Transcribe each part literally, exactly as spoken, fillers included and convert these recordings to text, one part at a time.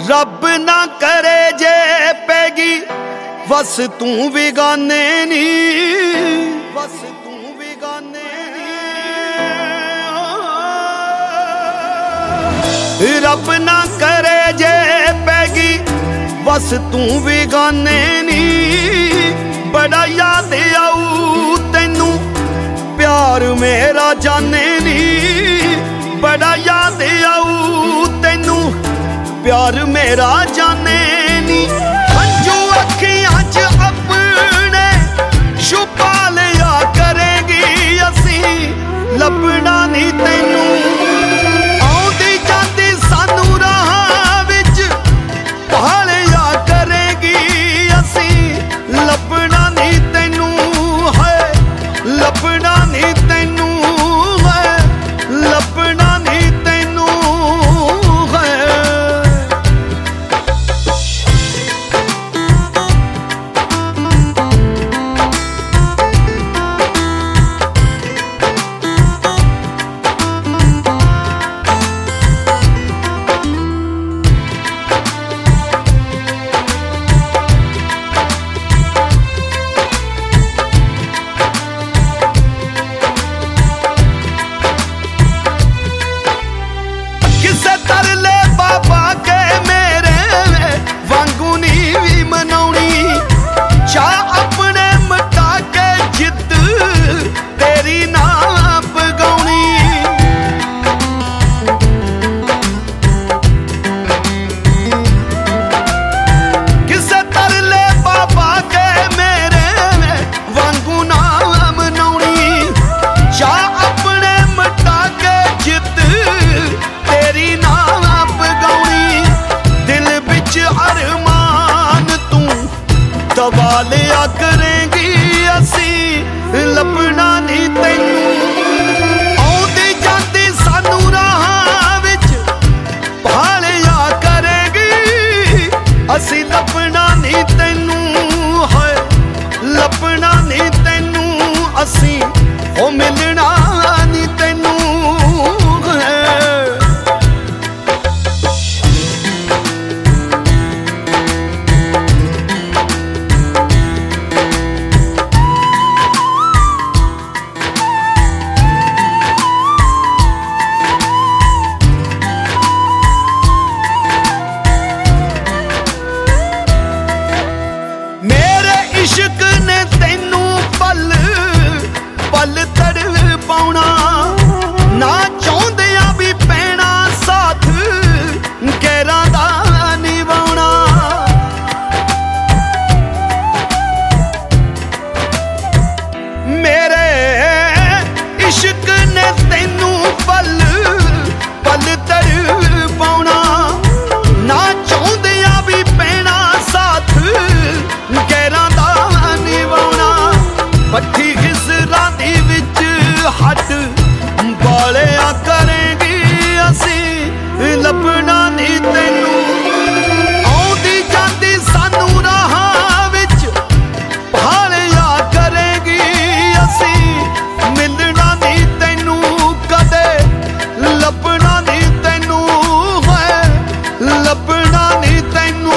रब ना करे जे पैगी बस तू बेगाने नी, बस तू बेगाने नी। रब ना करे जे पैगी बस तू बेगाने नी। बड़ा याद आऊ तैनू प्यार मेरा जाने नी। बड़ा याद आऊ तैनू प्यार मेरा जाने नी। हंजू अखियां च अपने छुपा लिया करेगी असी लभना नी तैनू। आउंदी जांदी सानू राहां विच भालिया करेगी असी लभना नी तैनू। है लभना नी तैनू, है लभना नी तैनू। दबा लिया करेंगी असी लभना नी तैनू। आउंदी जांदी सानू राहां विच भालिया करेंगी असी लभना नी तैनू। है लभना नी तैनू असी ओ मिलना नी तैनू। इश्क ने तैनू पल पल तड़ पाउना ना चाहुंदियां भी पैना साथ गैरां दा निभाउना। मेरे इश्क ने तैनू पल पल तड़ पाउना ना चाहुंदियां भी पैना साथ गैरां पट्ठी खिसरां दी विच हट बालिया करेंगी असी लभना नी तैनू। आउंदी जांदी सानू राहां विच भालिया करेंगी असी मिलना नी तैनू। कदे लभना नी तैनू, है लभना नी तैनू।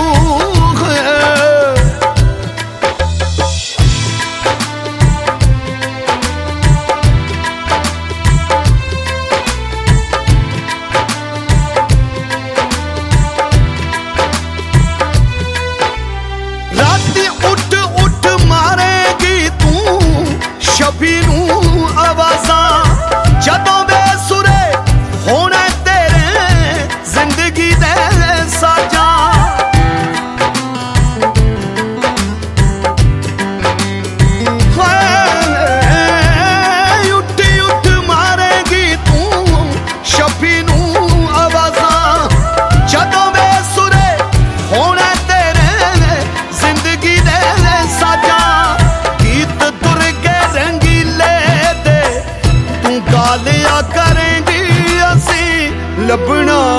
उठ उठ मारेगी तू शबी नू आवाज़ां जदों बेसुरे होना तेरे जिंदगी दे साजां। उठ उठ मारेगी तू शबी नू आवाज़ां जदों बेसुरे होना तेरे जिंदगी दे साजा। गीत दुर्गे रंगीले दे तू गालिया करेंगी असी लभना